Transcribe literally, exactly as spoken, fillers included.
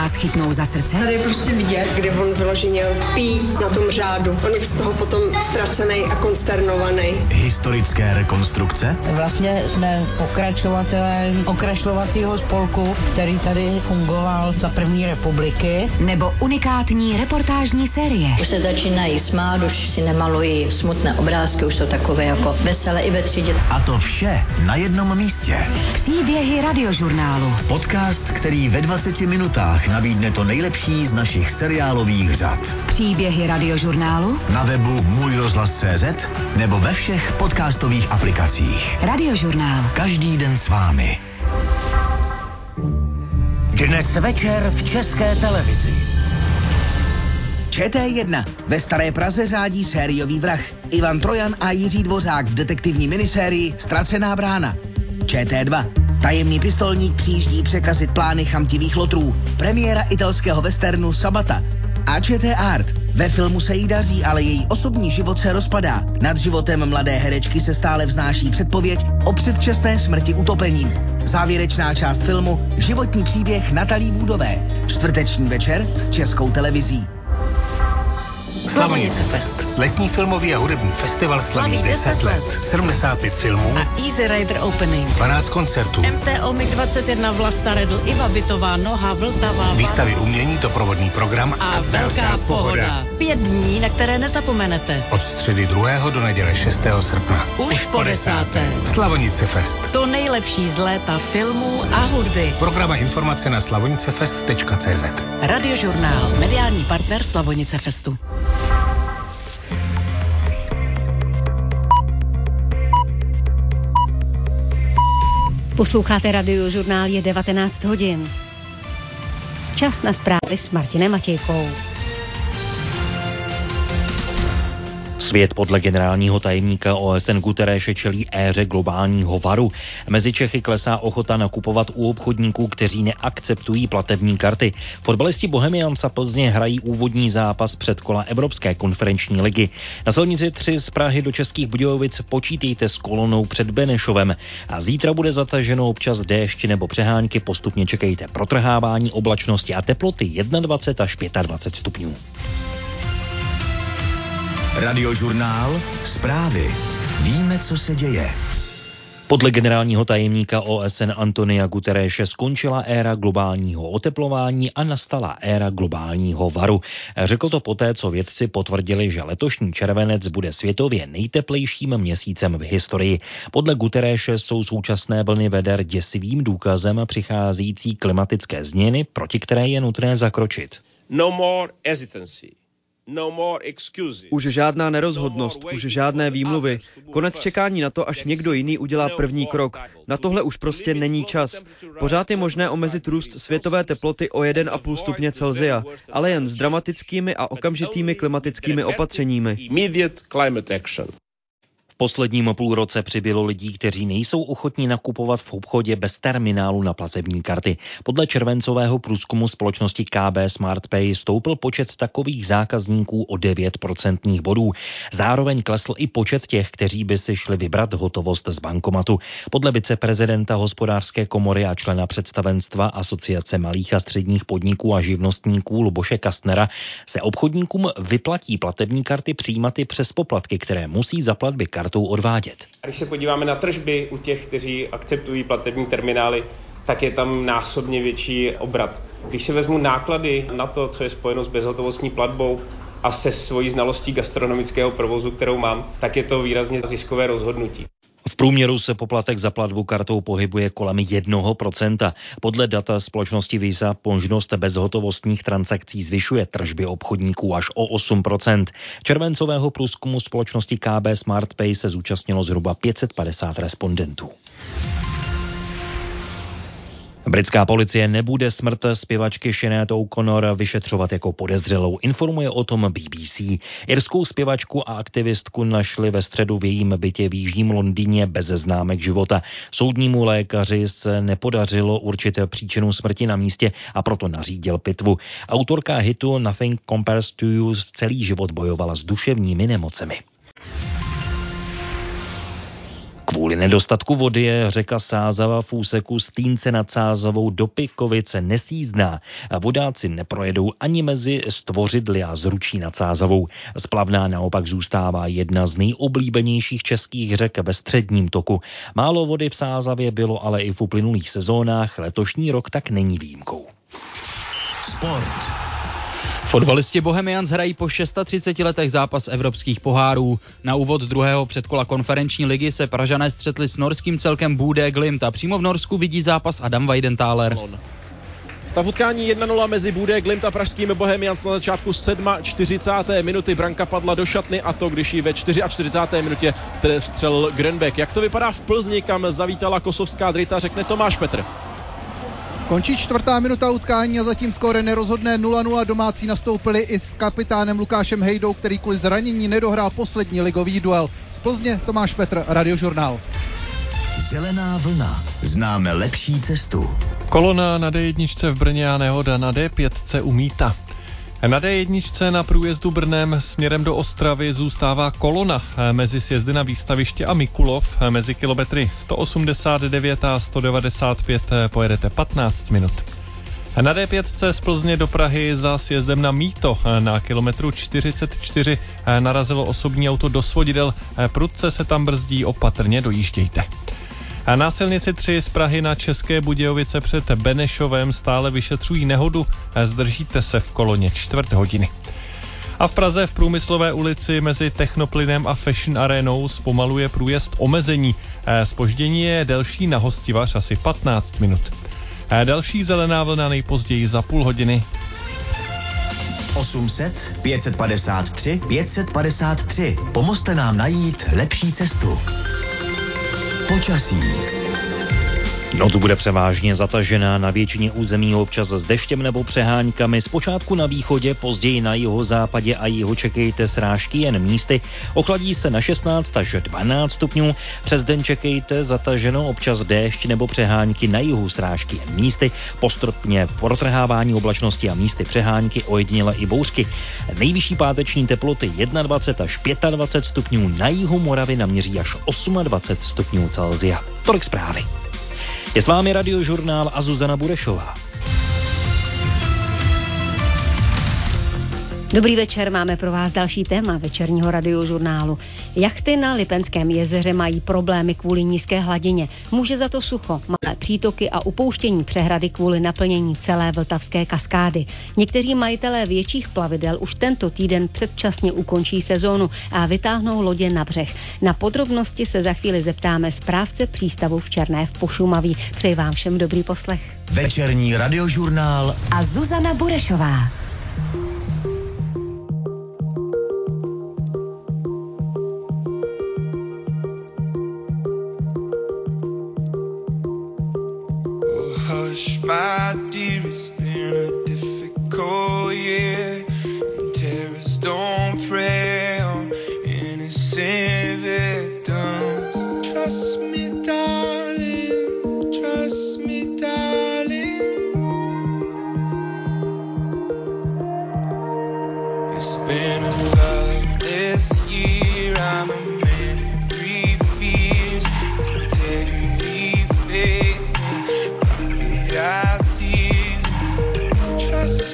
vás chytnou za srdce? Tady je prostě vidět, kdy on vyloženě pí na tom řádu. On je z toho potom ztracený a konsternovaný. Historické rekonstrukce? Vlastně jsme pokračovatelé okrašlovacího spolku, který tady fungoval za první republiky. Nebo unikátní reportážní série. Už se začínají smát, už si nemalují smutné obrázky, už jsou takové jako veselé i ve třídě. A to vše na jednom místě. Příběhy Radiožurnálu. Podcast, který ve dvaceti minutách nabídne to nejlepší z našich seriálových řad. Příběhy Radiožurnálu Na webu můj rozhlas tečka cé zet nebo ve všech podcastových aplikacích. Radiožurnál. Každý den s vámi. Dnes večer v České televizi. Č T jedna. Ve Staré Praze řádí sériový vrah. Ivan Trojan a Jiří Dvořák v detektivní minisérii Ztracená brána. Č T dva. Tajemný pistolník přijíždí překazit plány chamtivých lotrů. Premiéra italského westernu Sabata. A Č T Art. Ve filmu se jí daří, ale její osobní život se rozpadá. Nad životem mladé herečky se stále vznáší předpověď o předčasné smrti utopením. Závěrečná část filmu Životní příběh Natalí Woodové. Čtvrteční večer s Českou televizí. Slavonice Fest. Letní filmový a hudební festival slaví deset let. sedmdesát pět filmů a Easy Rider Opening. dvanáct koncertů. M T O MiG dvacet jedna, Vlasta Redl, Iva Bytová, Noha, Vltava. Výstavy umění, doprovodný program a, a velká pohoda. Pět dní, na které nezapomenete. Od středy druhého do neděle šestého srpna. Už po desáté. Slavonice Fest. To nejlepší z léta filmů a hudby. Program a informace na slavonicefest tečka cé zet. Radiožurnál, mediální partner Slavonice Festu. Posloucháte Radiožurnál, je devatenáct hodin. Čas na zprávy s Martinem Matějkou. Svět podle generálního tajemníka O S N Guterreše čelí éře globálního varu. Mezi Čechy klesá ochota nakupovat u obchodníků, kteří neakceptují platební karty. Fotbalisti Bohemians a Plzně hrají úvodní zápas předkola Evropské konferenční ligy. Na silnici tři z Prahy do Českých Budějovic počítejte s kolonou před Benešovem. A zítra bude zataženo občas déšť nebo přehánky, postupně čekejte protrhávání oblačnosti a teploty dvacet jedna až dvacet pět stupňů. Radiožurnál. Zprávy. Víme, co se děje. Podle generálního tajemníka O S N Antonia Guterreše skončila éra globálního oteplování a nastala éra globálního varu. Řekl to poté, co vědci potvrdili, že letošní červenec bude světově nejteplejším měsícem v historii. Podle Guterreše jsou současné vlny veder děsivým důkazem přicházející klimatické změny, proti které je nutné zakročit. No more hesitancy. No more excuses. Už žádná nerozhodnost, už žádné výmluvy. Konec čekání na to, až někdo jiný udělá první krok. Na tohle už prostě není čas. Pořád je možné omezit růst světové teploty o jedna celá pět stupně Celsia, ale jen s dramatickými a okamžitými klimatickými opatřeními. V posledním půlroce přibylo lidí, kteří nejsou ochotní nakupovat v obchodě bez terminálu na platební karty. Podle červencového průzkumu společnosti K B SmartPay stoupl počet takových zákazníků o devět procentních bodů. Zároveň klesl i počet těch, kteří by si šli vybrat hotovost z bankomatu. Podle viceprezidenta Hospodářské komory a člena představenstva Asociace malých a středních podniků a živnostníků Luboše Kastnera se obchodníkům vyplatí platební karty přijímat i přes poplatky, které musí za platby kartou odvádět. Když se podíváme na tržby u těch, kteří akceptují platební terminály, tak je tam násobně větší obrat. Když se vezmu náklady na to, co je spojeno s bezhotovostní platbou a se svojí znalostí gastronomického provozu, kterou mám, tak je to výrazně ziskové rozhodnutí. V průměru se poplatek za platbu kartou pohybuje kolem jednoho procenta. Podle data společnosti Visa možnost bezhotovostních transakcí zvyšuje tržby obchodníků až o osm procent. Červencového průzkumu společnosti K B SmartPay se zúčastnilo zhruba pět set padesát respondentů. Britská policie nebude smrt zpěvačky Sinead O'Connor vyšetřovat jako podezřelou, informuje o tom B B C. Irskou zpěvačku a aktivistku našli ve středu v jejím bytě v jižním Londýně bez známek života. Soudnímu lékaři se nepodařilo určit příčinu smrti na místě a proto nařídil pitvu. Autorka hitu Nothing Compares to You celý život bojovala s duševními nemocemi. Kvůli nedostatku vody je řeka Sázava v úseku Stýnce nad Sázavou do Pikovice nesjízdná a vodáci neprojedou ani mezi Stvořidly a Zručí nad Sázavou. Splavná naopak zůstává jedna z nejoblíbenějších českých řek ve středním toku. Málo vody v Sázavě bylo ale i v uplynulých sezónách, letošní rok tak není výjimkou. Sport. Fotbalisti Bohemians hrají po třiceti šesti letech zápas evropských pohárů. Na úvod druhého předkola konferenční ligy se Pražané střetli s norským celkem Bodø Glimt a přímo v Norsku vidí zápas Adam Weidenthaler. Stav utkání jedna nula mezi Bodø Glimt a pražskými Bohemians na začátku čtyřicáté sedmé minuty. Branka padla do šatny a to, když ji ve čtyřicáté čtvrté minutě vstřelil Grönbeck. Jak to vypadá v Plzni, kam zavítala kosovská Drita, řekne Tomáš Petr. Končí čtvrtá minuta utkání a zatím skóre nerozhodné nula nula. Domácí nastoupili i s kapitánem Lukášem Hejdou, který kvůli zranění nedohrál poslední ligový duel. Z Plzně Tomáš Petr, Radiožurnál. Zelená vlna. Známe lepší cestu. Kolona na dé jedna v Brně a nehoda na dé pět u Míta. Na dé jedna na průjezdu Brnem směrem do Ostravy zůstává kolona mezi sjezdy na Výstaviště a Mikulov. Mezi kilometry sto osmdesát devět a sto devadesát pět pojedete patnáct minut. Na dé pět z Plzně do Prahy za sjezdem na Mýto na kilometru čtyřicet čtyři narazilo osobní auto do svodidel. Prudce se tam brzdí, opatrně dojíždějte. A na silnici tři z Prahy na České Budějovice před Benešovem stále vyšetřují nehodu. Zdržíte se v koloně čtvrt hodiny. A v Praze v Průmyslové ulici mezi Technoplynem a Fashion Arenou zpomaluje průjezd omezení. Zpoždění je delší na Hostivař asi patnáct minut. Další zelená vlna nejpozději za půl hodiny. osm set, pět set padesát tři, pět set padesát tři. Pomozte nám najít lepší cestu. Počasí. Noc bude převážně zatažená, na většině území občas s deštěm nebo přeháňkami. Zpočátku na východě, později na jihozápadě a jihu čekejte srážky jen místy. Ochladí se na šestnáct až dvanáct stupňů. Přes den čekejte zataženo, občas déšť nebo přehánky, na jihu srážky jen místy. Postupně protrhávání oblačnosti a místy přehánky, ojediněle i bouřky. Nejvyšší páteční teploty dvacet jedna až dvacet pět stupňů, na jihu Moravy naměří až dvacet osm stupňů Celsia. Tolik zprávy. Je s vámi Radiožurnál a Zuzana Burešová. Dobrý večer, máme pro vás další téma večerního Radiožurnálu. Jachty na Lipenském jezeře mají problémy kvůli nízké hladině. Může za to sucho, malé přítoky a upouštění přehrady kvůli naplnění celé Vltavské kaskády. Někteří majitelé větších plavidel už tento týden předčasně ukončí sezónu a vytáhnou lodě na břeh. Na podrobnosti se za chvíli zeptáme správce přístavu v Černé v Pošumaví. Přeji vám všem dobrý poslech. Večerní Radiožurnál a Zuzana Burešová. My dear